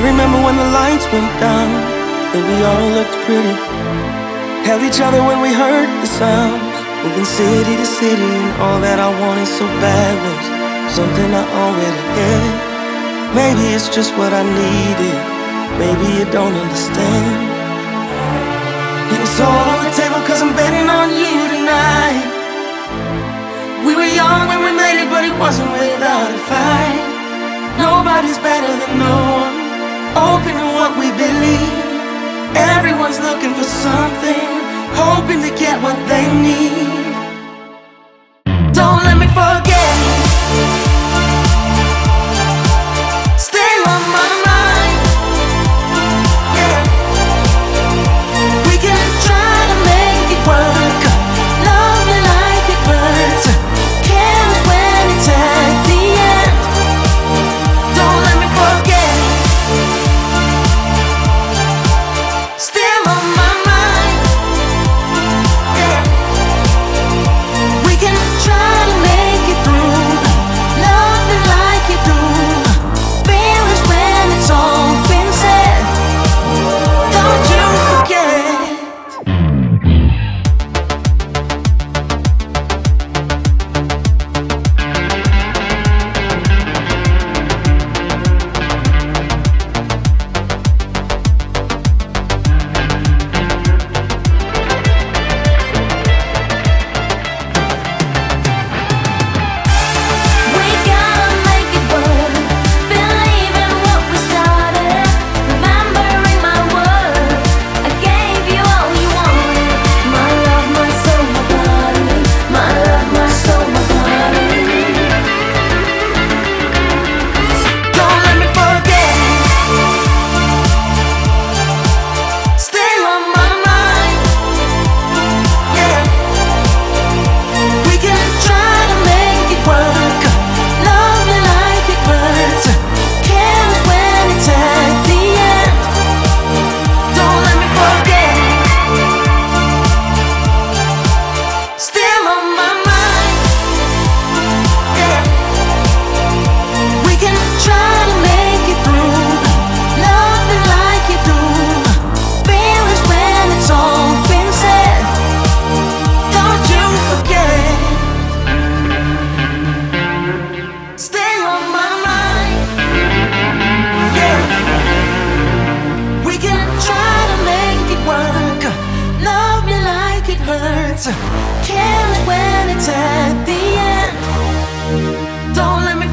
remember when the lights went down and we all looked pretty. Held each other when we heard the sounds, moving city to city, and all that I wanted so bad was something I already had. Maybe it's just what I needed, maybe you don't understand. And it's all on the table 'cause I'm betting on you tonight. We were young when we made it, but it wasn't without a fight. Nobody's better than no one, open to what we believe. Everyone's looking for something, hoping to get what they need. Don't let me forget, stay on my mind. Yeah, we can try to make it work. Love me like it hurts, cares when it's at the end. Don't let me forget, still on my mind. Yeah, we can try to make it through. Love me like you do, feel is when it's all been said. Don't you forget. We gotta make it work. Believe in what we started. Remembering my words. I gave you all you wanted. My love, my soul, my body. My love, my soul, my body. Don't let me forget, stay on my mind. Yeah, we can try to make it work. Love me like it hurts, cares when it's at the end. Don't let me forget, still on my mind. Yeah, we can try to make it through. Love me like you do, feel is when it's all been said. Don't you forget, stay on my mind. Yeah, we can try to make it work. Love me like it hurts, cares when it's at the end. Don't let me